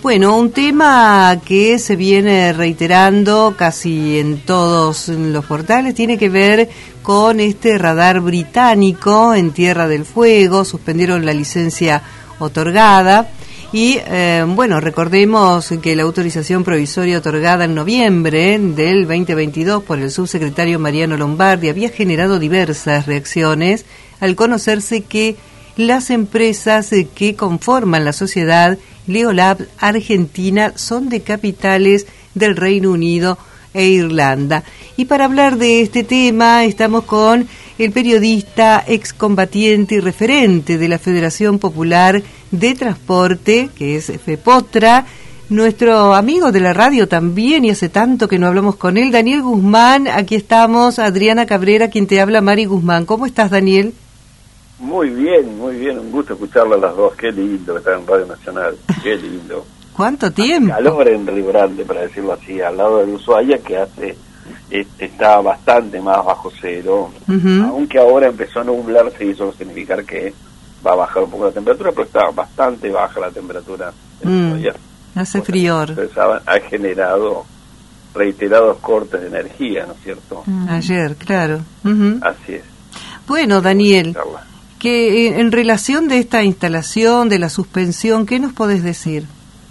Bueno, un tema que se viene reiterando casi en todos los portales tiene que ver con este radar británico en Tierra del Fuego. Suspendieron la licencia otorgada y, bueno, recordemos que la autorización provisoria otorgada en noviembre del 2022 por el subsecretario Mariano Lombardi había generado diversas reacciones al conocerse que las empresas que conforman la sociedad Leolab Argentina son de capitales del Reino Unido e Irlanda. Y para hablar de este tema estamos con el periodista, excombatiente y referente de la Federación Popular de Transporte, que es FEPOTRA, nuestro amigo de la radio también, y hace tanto que no hablamos con él, Daniel Guzmán. Aquí estamos, Adriana Cabrera, quien te habla, Mari Guzmán. ¿Cómo estás, Daniel? Muy bien, un gusto escucharla a las dos. Qué lindo que está en Radio Nacional, qué lindo. ¿Cuánto tiempo? Calor en Río Grande, para decirlo así, al lado de Ushuaia, que hace está bastante más bajo cero, aunque ahora empezó a nublarse y eso va a significar que va a bajar un poco la temperatura, pero está bastante baja la temperatura en Ushuaia. Hace frío. Ha generado reiterados cortes de energía, ¿no es cierto? Ayer, claro. Así es. Bueno, Daniel, que en relación de esta instalación, de la suspensión, ¿qué nos podés decir?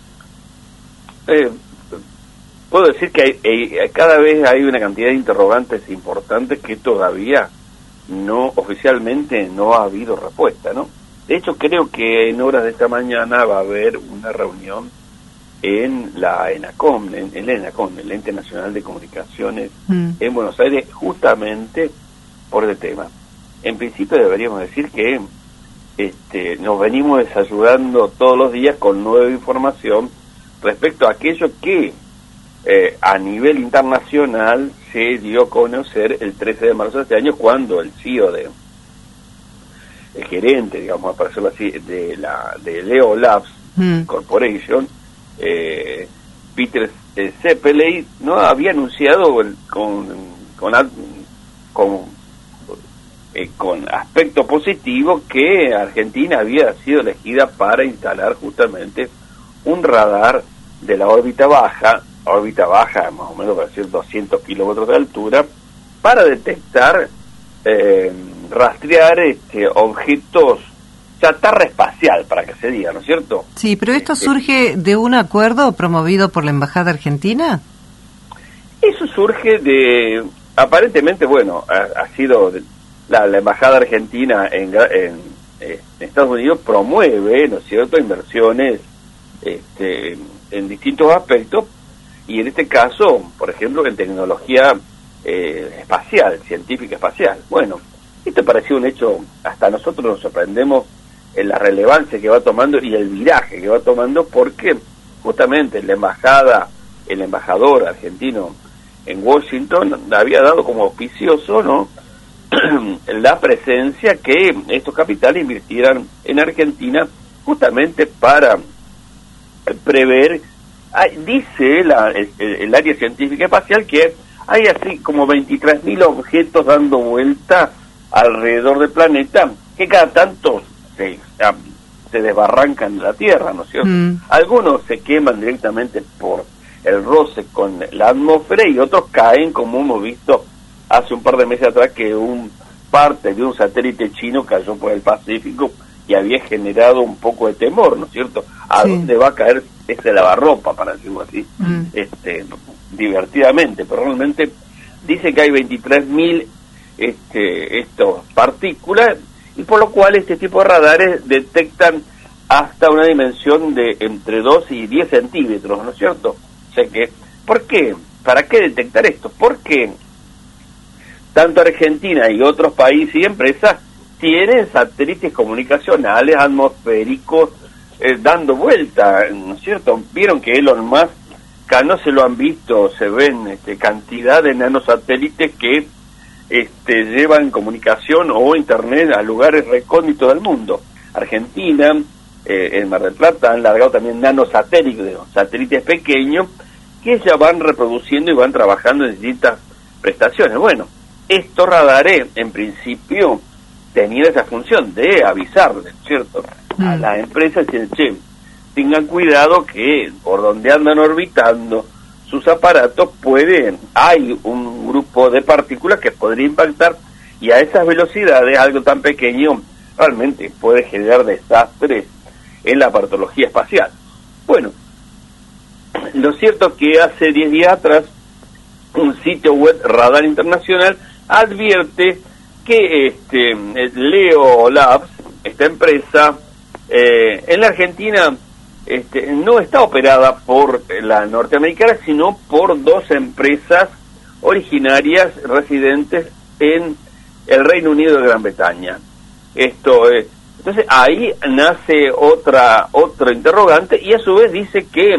Puedo decir que cada vez hay una cantidad de interrogantes importantes que todavía oficialmente no ha habido respuesta, ¿no? De hecho, creo que en horas de esta mañana va a haber una reunión en la ENACOM, en el ENACOM, el Ente Nacional de Comunicaciones, en Buenos Aires, justamente por el tema. En principio deberíamos decir que nos venimos desayudando todos los días con nueva información respecto a aquello que a nivel internacional se dio a conocer el 13 de marzo de este año, cuando el CEO el gerente, digamos, para decirlo así, de Leo Labs Corporation, Peter Zeppelin, no había anunciado con aspecto positivo que Argentina había sido elegida para instalar justamente un radar de la órbita baja más o menos para decir 200 kilómetros de altura, para detectar, rastrear objetos chatarra espacial, para que se diga, ¿no es cierto? Sí, pero esto surge de un acuerdo promovido por la Embajada Argentina. Eso surge aparentemente, bueno, ha sido la Embajada Argentina en Estados Unidos promueve, ¿no es cierto?, inversiones en distintos aspectos, y en este caso, por ejemplo, en tecnología espacial, científica espacial. Bueno, esto pareció un hecho, hasta nosotros nos sorprendemos en la relevancia que va tomando y el viraje que va tomando, porque justamente el embajador argentino en Washington había dado como auspicioso, ¿no?, la presencia que estos capitales invirtieran en Argentina justamente para prever, dice el área científica espacial, que hay así como 23.000 objetos dando vuelta alrededor del planeta que cada tanto se desbarrancan de la Tierra, ¿no es cierto? Algunos se queman directamente por el roce con la atmósfera y otros caen, como hemos visto hace un par de meses atrás, que parte de un satélite chino cayó por el Pacífico y había generado un poco de temor, ¿no es cierto? ¿A dónde va a caer ese lavarropa, para decirlo así? Divertidamente, pero realmente dice que hay 23.000 estos partículas, y por lo cual este tipo de radares detectan hasta una dimensión de entre 2 y 10 centímetros, ¿no es cierto? O sea que, ¿por qué? ¿Para qué detectar esto? Porque tanto Argentina y otros países y empresas tienen satélites comunicacionales atmosféricos dando vuelta, ¿no es cierto? Vieron que Elon Musk, no se lo han visto, se ven cantidad de nanosatélites que llevan comunicación o internet a lugares recónditos del mundo. Argentina, en Mar del Plata, han largado también nanosatélites, satélites pequeños, que ya van reproduciendo y van trabajando en distintas prestaciones. Bueno, estos radares, en principio, tenían esa función de avisarle, ¿cierto?, a las empresas, diciendo, che, tengan cuidado que por donde andan orbitando sus aparatos hay un grupo de partículas que podría impactar, y a esas velocidades algo tan pequeño realmente puede generar desastres en la aparatología espacial. Bueno, lo cierto es que hace 10 días atrás un sitio web, Radar Internacional, advierte que Leo Labs, esta empresa, en la Argentina no está operada por la norteamericana, sino por dos empresas originarias residentes en el Reino Unido de Gran Bretaña. Entonces ahí nace otro interrogante, y a su vez dice que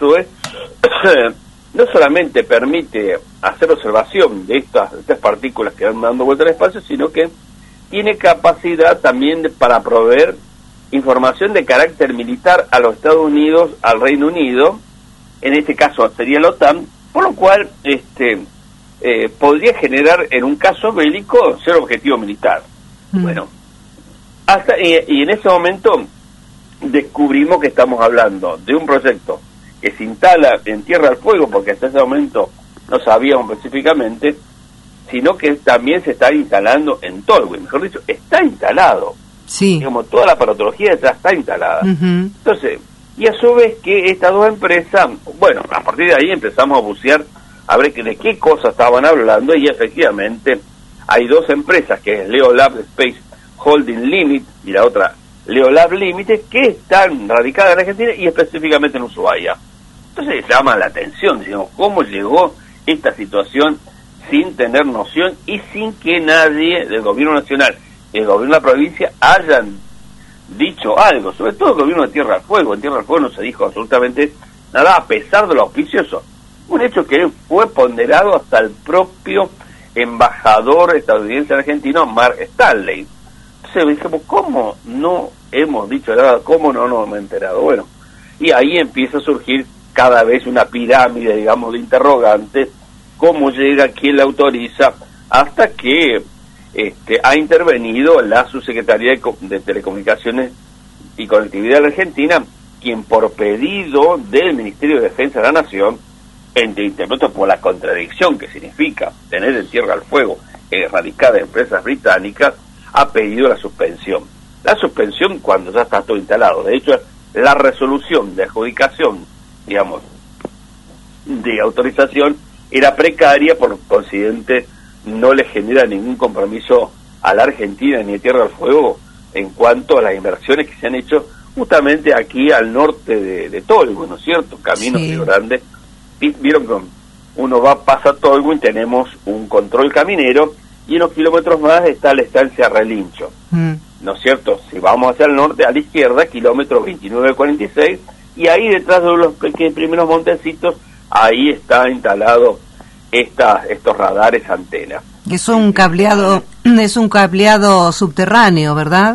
no solamente permite hacer observación de estas partículas que van dando vuelta al espacio, sino que tiene capacidad también para proveer información de carácter militar a los Estados Unidos, al Reino Unido, en este caso sería la OTAN, por lo cual podría generar en un caso bélico ser objetivo militar. Bueno, y en ese momento descubrimos que estamos hablando de un proyecto que se instala en Tierra del Fuego, porque hasta ese momento no sabíamos específicamente, sino que también se está instalando en Tolwyn, mejor dicho, está instalado. Sí. Digamos, toda la aparatología ya está instalada. Entonces, y a su vez que estas dos empresas, bueno, a partir de ahí empezamos a bucear a ver de qué cosas estaban hablando, y efectivamente hay dos empresas, que es Leo Lab Space Holding Limited y la otra Leo Lab Limited, que están radicadas en Argentina y específicamente en Ushuaia. Entonces llama la atención, digamos, cómo llegó esta situación sin tener noción y sin que nadie del gobierno nacional y el gobierno de la provincia hayan dicho algo, sobre todo el gobierno de Tierra del Fuego. En Tierra del Fuego no se dijo absolutamente nada, a pesar de lo auspicioso. Un hecho que fue ponderado hasta el propio embajador estadounidense argentino, Mark Stanley. Entonces dijimos, ¿cómo no hemos dicho nada? ¿Cómo no nos hemos enterado? Bueno, y ahí empieza a surgir cada vez una pirámide, digamos, de interrogantes, cómo llega, quién la autoriza, hasta que ha intervenido la Subsecretaría de Telecomunicaciones y Conectividad de la Argentina, quien por pedido del Ministerio de Defensa de la Nación, interpreto por la contradicción que significa tener en Tierra del Fuego radicada en empresas británicas, ha pedido la suspensión. La suspensión cuando ya está todo instalado. De hecho, la resolución de adjudicación, digamos, de autorización, era precaria, por consiguiente no le genera ningún compromiso a la Argentina ni a Tierra del Fuego en cuanto a las inversiones que se han hecho justamente aquí al norte de Tolwyn, ¿no es cierto? Camino Río Grande. Vieron que pasa Tolwyn, tenemos un control caminero, y unos kilómetros más está la estancia Relincho, ¿no es cierto? Si vamos hacia el norte, a la izquierda, kilómetro 2946, y ahí detrás de los primeros montecitos, ahí está instalado estos radares antenas. Es un cableado subterráneo, ¿verdad?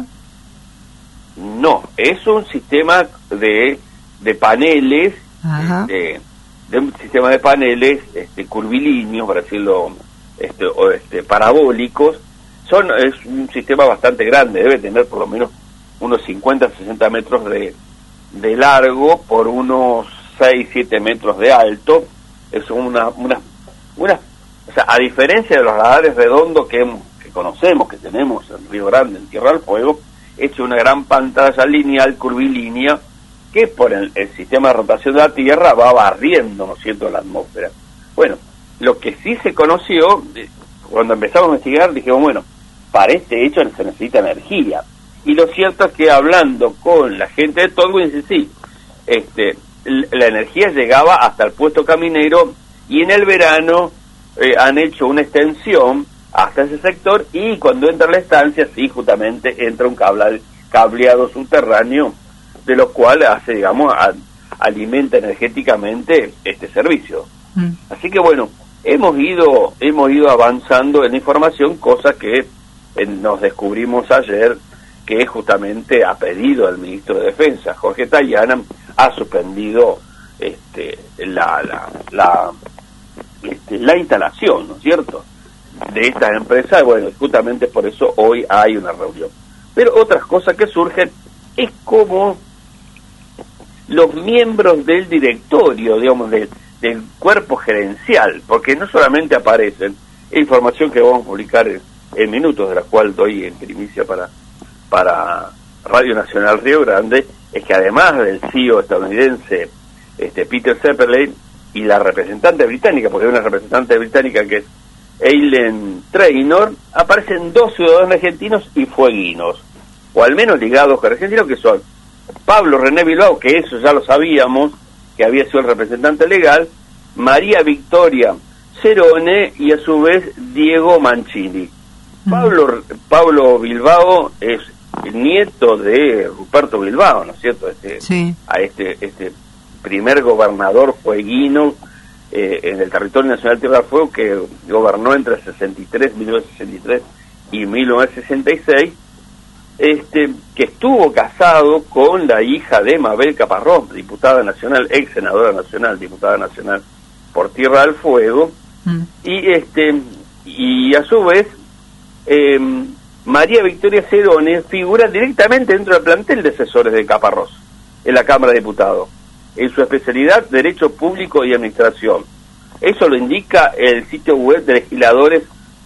No, es un sistema de paneles, de un sistema de paneles curvilíneos, para decirlo, parabólicos. Es un sistema bastante grande, debe tener por lo menos unos 50-60 metros de largo por unos 6-7 metros de alto. Es o sea, a diferencia de los radares redondos que conocemos, que tenemos en Río Grande, en Tierra del Fuego, es una gran pantalla lineal, curvilínea, que por el sistema de rotación de la Tierra va barriendo, ¿no es cierto?, la atmósfera. Bueno, lo que sí se conoció, cuando empezamos a investigar, dijimos, bueno, para este hecho se necesita energía. Y lo cierto es que hablando con la gente de Tolwyn, dice, sí, la energía llegaba hasta el puesto caminero, y en el verano han hecho una extensión hasta ese sector, y cuando entra la estancia, sí, justamente entra un cableado subterráneo, de lo cual hace, digamos, alimenta energéticamente este servicio. Así que bueno, hemos ido avanzando en información, cosa que nos descubrimos ayer, que justamente a pedido del ministro de Defensa, Jorge Tayana, ha suspendido la instalación, ¿no es cierto?, de estas empresas. Bueno, justamente por eso hoy hay una reunión. Pero otras cosas que surgen es cómo los miembros del directorio, digamos, del cuerpo gerencial, porque no solamente aparecen, es información que vamos a publicar en minutos, de la cual doy en primicia para Radio Nacional Río Grande, es que además del CEO estadounidense Peter Zeppelin y la representante británica, porque hay una representante británica que es Eileen Traynor, aparecen 2 ciudadanos argentinos y fueguinos, o al menos ligados con argentinos, que son Pablo René Bilbao, que eso ya lo sabíamos, que había sido el representante legal, María Victoria Cerone y a su vez Diego Mancini. Pablo Bilbao es el nieto de Ruperto Bilbao, ¿no es cierto? Sí. A este primer gobernador fueguino en el territorio nacional Tierra del Fuego, que gobernó entre 1963 y 1966, que estuvo casado con la hija de Mabel Caparrós, diputada nacional, ex senadora nacional, diputada nacional por Tierra del Fuego, y a su vez María Victoria Cerone figura directamente dentro del plantel de asesores de Caparrós en la Cámara de Diputados, en su especialidad Derecho Público y Administración. Eso lo indica el sitio web de legisladores,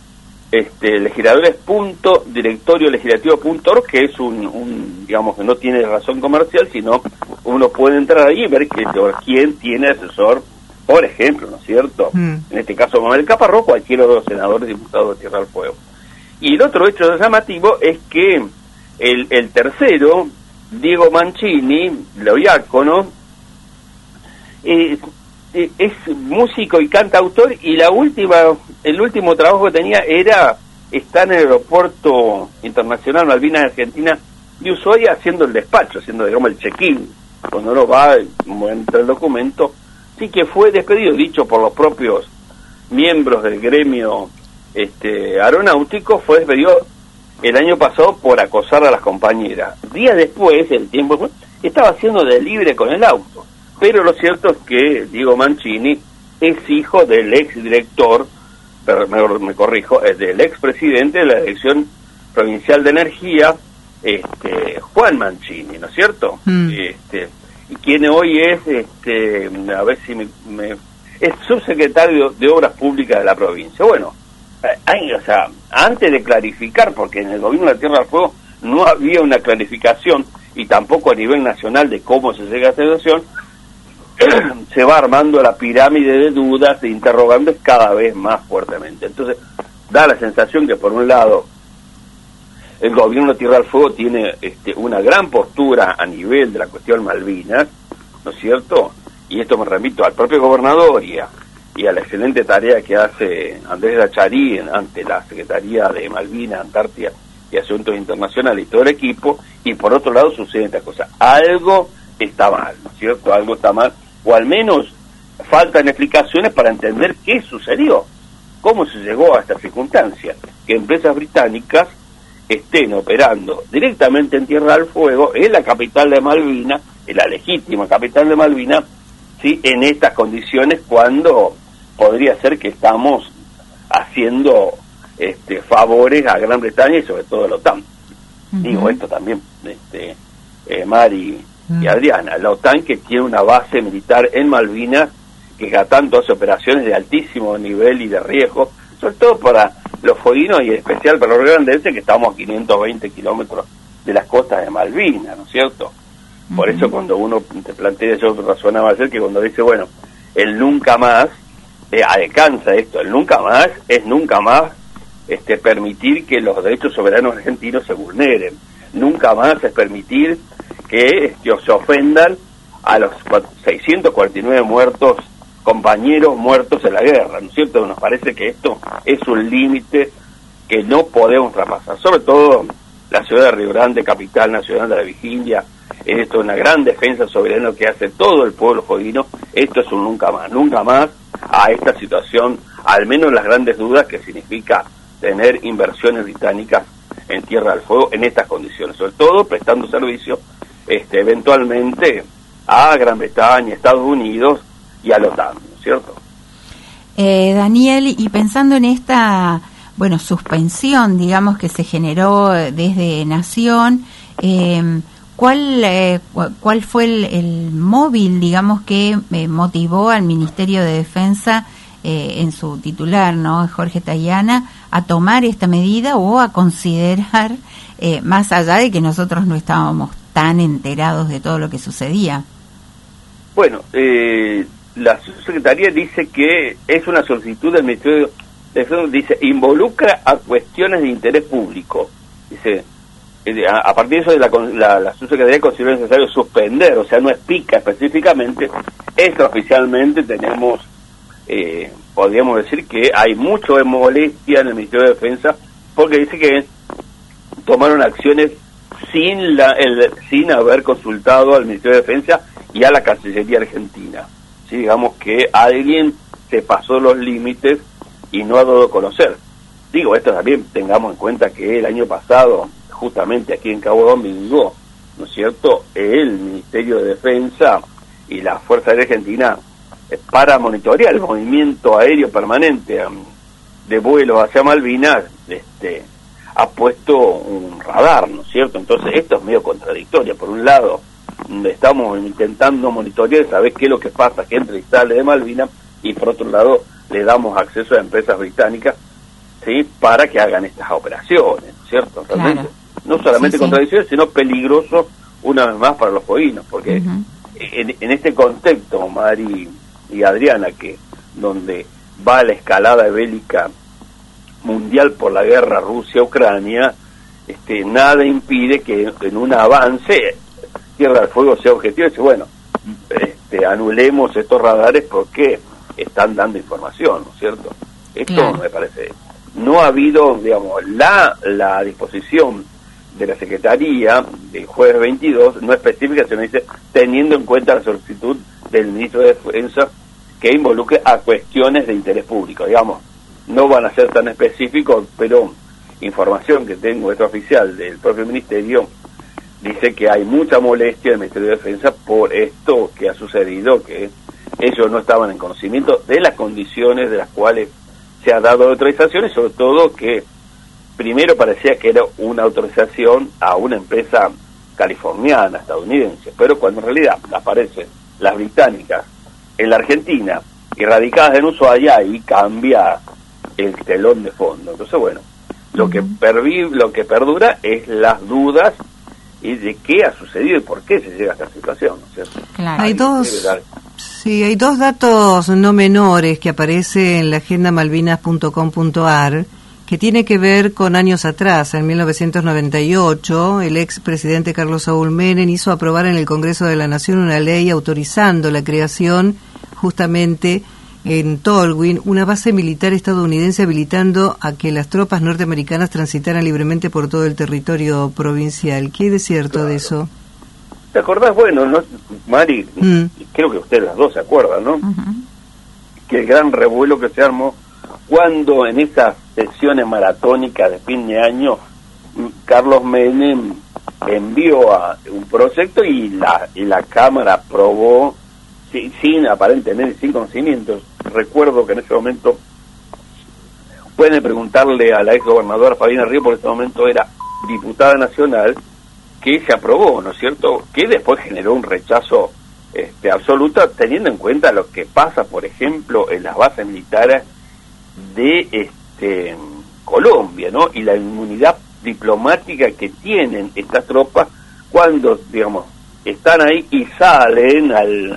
legisladores.directoriolegislativo.org, que es un digamos que no tiene razón comercial, sino uno puede entrar ahí y ver quién tiene asesor, por ejemplo, ¿no es cierto? En este caso Manuel Caparrós, cualquiera de los senadores diputados de Tierra del Fuego. Y el otro hecho llamativo es que el tercero, Diego Mancini, lo diácono, es músico y cantautor, y el último trabajo que tenía era estar en el aeropuerto internacional Malvinas Argentina de Ushuaia haciendo el despacho, haciendo, digamos, el check-in, cuando uno va, entra el documento. Sí, que fue despedido, dicho por los propios miembros del gremio aeronáutico, fue despedido el año pasado por acosar a las compañeras. Días después, estaba haciendo delivery con el auto. Pero lo cierto es que Diego Mancini es hijo del ex director, pero me corrijo, es del ex presidente de la Dirección Provincial de Energía, Juan Mancini, ¿no es cierto? Y quien hoy es, a ver si es subsecretario de Obras Públicas de la provincia. Bueno, antes de clarificar, porque en el gobierno de la Tierra del Fuego no había una clarificación, y tampoco a nivel nacional, de cómo se llega a esta situación, se va armando la pirámide de dudas, de interrogantes cada vez más fuertemente. Entonces, da la sensación que, por un lado, el gobierno de Tierra del Fuego tiene una gran postura a nivel de la cuestión Malvinas, ¿no es cierto? Y esto me remito al propio gobernador y a la excelente tarea que hace Andrés Lacharí ante la Secretaría de Malvinas, Antártida y Asuntos Internacionales y todo el equipo. Y por otro lado sucede esta cosa, algo está mal, ¿no es cierto? Algo está mal, o al menos faltan explicaciones para entender qué sucedió, cómo se llegó a esta circunstancia, que empresas británicas estén operando directamente en Tierra del Fuego, en la capital de Malvinas, en la legítima capital de Malvinas, ¿sí?, en estas condiciones, cuando podría ser que estamos haciendo favores a Gran Bretaña y sobre todo a la OTAN. Digo esto también, Mari y Adriana, la OTAN, que tiene una base militar en Malvinas, que cada tanto hace operaciones de altísimo nivel y de riesgo, sobre todo para los fueguinos y en especial para los riograndenses, que estamos a 520 kilómetros de las costas de Malvinas, ¿no es cierto? Por eso cuando uno te plantea, yo razonaba ayer, que cuando dice, bueno, el nunca más, alcanza esto, el nunca más es nunca más permitir que los derechos soberanos argentinos se vulneren, nunca más es permitir que se ofendan a los 649 muertos, compañeros muertos en la guerra, ¿no es cierto? Nos parece que esto es un límite que no podemos traspasar, sobre todo la ciudad de Río Grande, capital nacional de la Virginia. Esto es una gran defensa soberana que hace todo el pueblo fueguino. Esto es un nunca más a esta situación, al menos las grandes dudas que significa tener inversiones británicas en Tierra del Fuego en estas condiciones, sobre todo prestando servicio eventualmente a Gran Bretaña, Estados Unidos y a la OTAN, ¿no es cierto? Daniel, y pensando en esta, suspensión, digamos, que se generó desde Nación, ¿Cuál fue el móvil, digamos, que motivó al Ministerio de Defensa en su titular, ¿no?, Jorge Tayana, a tomar esta medida o a considerar, más allá de que nosotros no estábamos tan enterados de todo lo que sucedía? Bueno, la subsecretaría dice que es una solicitud del Ministerio de Defensa, dice, involucra a cuestiones de interés público. Dice, a partir de eso la subsecretaría considera necesario suspender, o sea, no explica específicamente. Extraoficialmente tenemos, podríamos decir que hay mucho de molestia en el Ministerio de Defensa, porque dice que tomaron acciones sin haber consultado al Ministerio de Defensa y a la Cancillería Argentina. ¿Sí? Digamos que alguien se pasó los límites y no ha dado a conocer. Digo, esto también tengamos en cuenta que el año pasado, justamente aquí en Cabo Domingo, ¿no es cierto?, el Ministerio de Defensa y la Fuerza Aérea Argentina, para monitorear el movimiento aéreo permanente de vuelos hacia Malvinas, ha puesto un radar, ¿no es cierto? Entonces esto es medio contradictorio. Por un lado, estamos intentando monitorear, saber qué es lo que pasa, que entra y sale de Malvinas, y por otro lado le damos acceso a empresas británicas, ¿sí?, para que hagan estas operaciones, ¿no es cierto? Realmente, claro. No solamente sí, contradicciones, sino peligroso una vez más para los fueguinos, porque en este contexto, Mari y Adriana, que donde va la escalada bélica mundial por la guerra Rusia-Ucrania, nada impide que en un avance Tierra del Fuego sea objetivo y dice, bueno, anulemos estos radares porque están dando información, ¿no es cierto? Esto claro, me parece, no ha habido, digamos, la disposición de la Secretaría del jueves 22 no específica, sino dice, teniendo en cuenta la solicitud del Ministro de Defensa que involucre a cuestiones de interés público, digamos, no van a ser tan específicos, pero información que tengo extraoficial del propio Ministerio dice que hay mucha molestia del Ministerio de Defensa por esto que ha sucedido, que ellos no estaban en conocimiento de las condiciones de las cuales se ha dado autorización, y sobre todo que primero parecía que era una autorización a una empresa californiana, estadounidense, pero cuando en realidad aparecen las británicas en la Argentina y radicadas en Ushuaia, y cambia el telón de fondo. Entonces, bueno, lo que perdura es las dudas y de qué ha sucedido y por qué se llega a esta situación, ¿no es cierto? Claro. Hay dos datos no menores que aparecen en la agenda malvinas.com.ar, que tiene que ver con años atrás. En 1998, el expresidente Carlos Saúl Menem hizo aprobar en el Congreso de la Nación una ley autorizando la creación justamente en Tolwyn una base militar estadounidense, habilitando a que las tropas norteamericanas transitaran libremente por todo el territorio provincial. ¿Qué hay de cierto claro de eso? ¿Te acordás? Bueno, ¿no, Mari? Creo que ustedes las dos se acuerdan, ¿no? Que el gran revuelo que se armó cuando en esas sesiones maratónicas de fin de año Carlos Menem envió a un proyecto y la Cámara aprobó sin aparentemente sin conocimientos. Recuerdo que en ese momento, pueden preguntarle a la ex gobernadora Fabiana Ríos, por ese momento era diputada nacional, que se aprobó, ¿no es cierto?, que después generó un rechazo absoluto, teniendo en cuenta lo que pasa, por ejemplo, en las bases militares de Colombia, ¿no?, y la inmunidad diplomática que tienen estas tropas cuando, digamos, están ahí y salen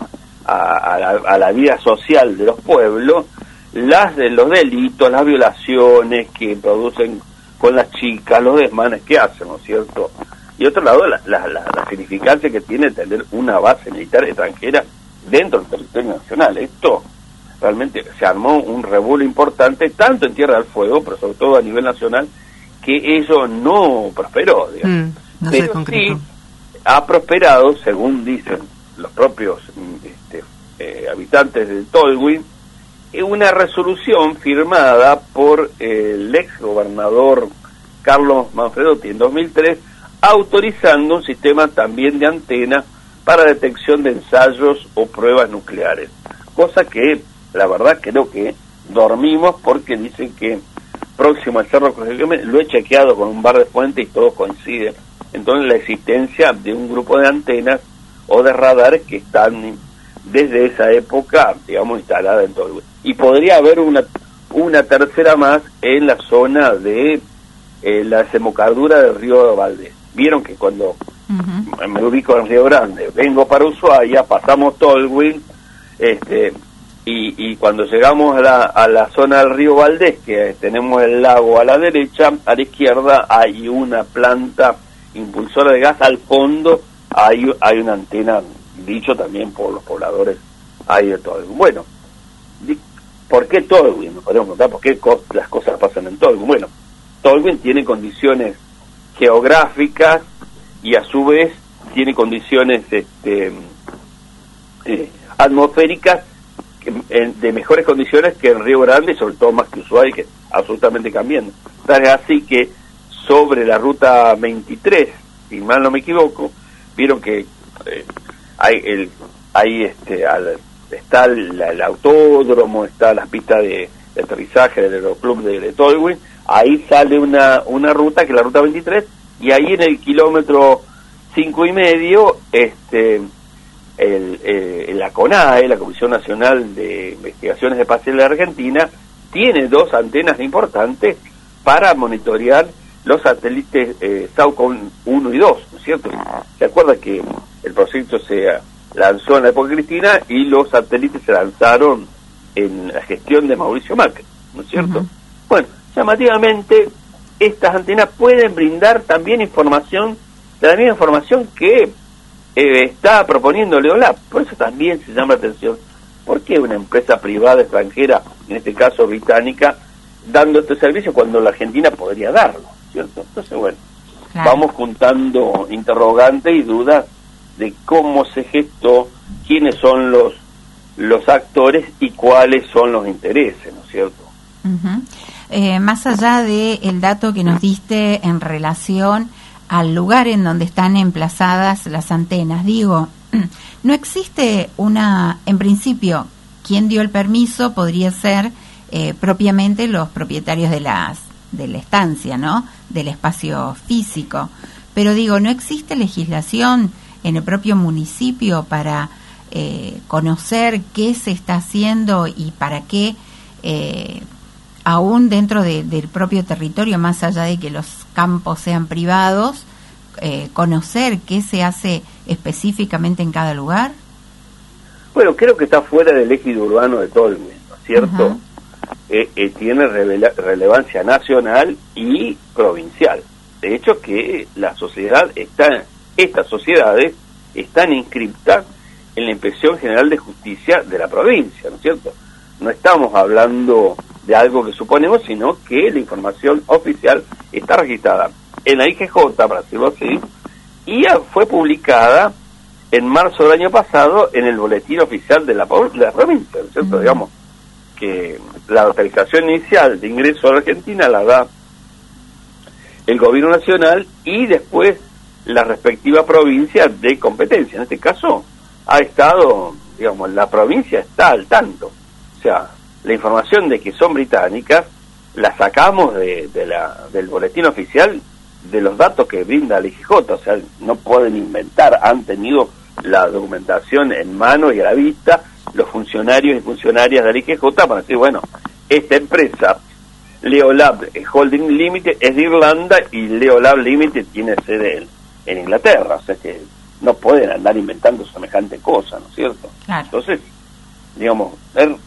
a la vida social de los pueblos, los delitos, las violaciones que producen con las chicas, los desmanes que hacen, ¿no es cierto? Y otro lado, la significancia que tiene tener una base militar extranjera dentro del territorio nacional. Esto realmente se armó un revuelo importante, tanto en Tierra del Fuego, pero sobre todo a nivel nacional, que eso no prosperó, digamos. Pero sí ha prosperado, según dicen los propios habitantes de Tolwyn, una resolución firmada por el ex gobernador Carlos Manfredotti en 2003, autorizando un sistema también de antena para detección de ensayos o pruebas nucleares, cosa que la verdad creo que dormimos, porque dicen que próximo al Cerro Corrientes, lo he chequeado con un par de fuentes y todo coincide entonces la existencia de un grupo de antenas o de radares que están desde esa época, digamos, instalada en Tolwyn. Y podría haber una tercera más en la zona de la desembocadura del río Valdés. Vieron que cuando me ubico en Río Grande, vengo para Ushuaia, pasamos Tolwyn, y cuando llegamos a la zona del río Valdés, que tenemos el lago a la derecha, a la izquierda hay una planta impulsora de gas, al fondo hay una antena, dicho también por los pobladores, ahí de Tolwyn. Bueno, ¿por qué Tolwyn? Nos podemos preguntar por qué las cosas pasan en Tolwyn. Bueno, Tolwyn tiene condiciones geográficas y a su vez tiene condiciones atmosféricas de mejores condiciones que en Río Grande, sobre todo más que Ushuaia, que es absolutamente cambiando. Tal es así que sobre la ruta 23, si mal no me equivoco, vieron que está el autódromo, está las pistas de aterrizaje del aeroclub de Tolwyn. Ahí sale una ruta, que es la ruta 23, y ahí en el kilómetro 5,5, la CONAE, la Comisión Nacional de Investigaciones Espaciales de Argentina, tiene 2 antenas importantes para monitorear los satélites SAOCOM 1 y 2, ¿no es cierto? ¿Se acuerda que el proyecto se lanzó en la época cristina y los satélites se lanzaron en la gestión de Mauricio Macri, ¿no es cierto? Bueno, llamativamente, estas antenas pueden brindar también información, la misma información que está proponiendo Leolab. Por eso también se llama la atención. ¿Por qué una empresa privada extranjera, en este caso británica, dando este servicio cuando la Argentina podría darlo, ¿cierto? Entonces, bueno, claro, vamos juntando interrogantes y dudas de cómo se gestó, quiénes son los actores y cuáles son los intereses, ¿no es cierto? Más allá del dato que nos diste en relación al lugar en donde están emplazadas las antenas, digo, no existe en principio, quien dio el permiso podría ser propiamente los propietarios de la estancia, ¿no? Del espacio físico, pero digo, no existe legislación en el propio municipio para conocer qué se está haciendo y para qué, aún dentro del propio territorio, más allá de que los campos sean privados, conocer qué se hace específicamente en cada lugar. Bueno, creo que está fuera del ejido urbano de Tolwyn, ¿no es cierto? Tiene relevancia nacional y provincial. De hecho, que la sociedad estas sociedades están inscriptas en la Inspección General de Justicia de la provincia, ¿no es cierto? No estamos hablando de algo que suponemos, sino que la información oficial está registrada en la IGJ, para decirlo así, y fue publicada en marzo del año pasado en el boletín oficial de la provincia, ¿no es cierto? Digamos que la autorización inicial de ingreso a la Argentina la da el gobierno nacional y después la respectiva provincia de competencia. En este caso ha estado, digamos, la provincia está al tanto. O sea, la información de que son británicas la sacamos del boletín oficial, de los datos que brinda el IGJ. O sea, no pueden inventar, han tenido la documentación en mano y a la vista los funcionarios y funcionarias del IGJ para decir, bueno, esta empresa Leolab Holding Limited es de Irlanda y Leolab Limited tiene sede en Inglaterra. O sea que no pueden andar inventando semejante cosa, ¿no es cierto? Claro. Entonces, digamos,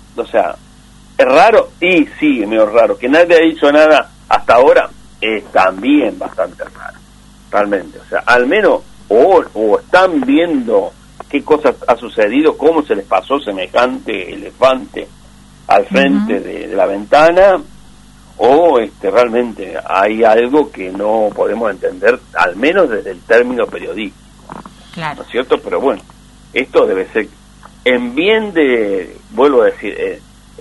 es raro, y sí, es medio raro. Que nadie haya dicho nada hasta ahora es también bastante raro, realmente. O sea, al menos o están viendo qué cosas ha sucedido, cómo se les pasó semejante elefante al frente de la ventana, o realmente hay algo que no podemos entender, al menos desde el término periodístico. Claro. ¿No es cierto? Pero bueno, esto debe ser en bien de, vuelvo a decir,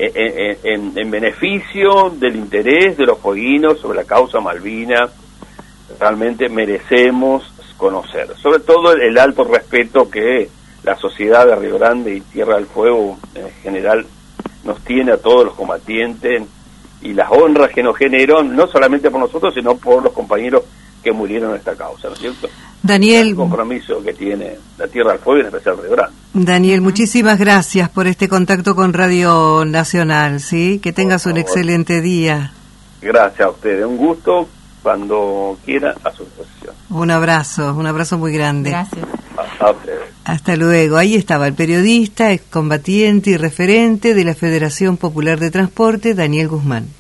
en beneficio del interés de los fueguinos sobre la causa Malvinas. Realmente merecemos conocer, sobre todo el alto respeto que la sociedad de Río Grande y Tierra del Fuego en general nos tiene a todos los combatientes, y las honras que nos generan, no solamente por nosotros, sino por los compañeros que murieron en esta causa, ¿no es cierto? Daniel, el compromiso que tiene la Tierra del Fuego y en especial Río Grande. Daniel, muchísimas gracias por este contacto con Radio Nacional, ¿sí? Que tengas un excelente día. Gracias a ustedes, un gusto, cuando quiera, a su disposición. Un abrazo muy grande. Gracias. A ustedes. Hasta luego. Ahí estaba el periodista, excombatiente y referente de la Federación Popular de Transporte, Daniel Guzmán.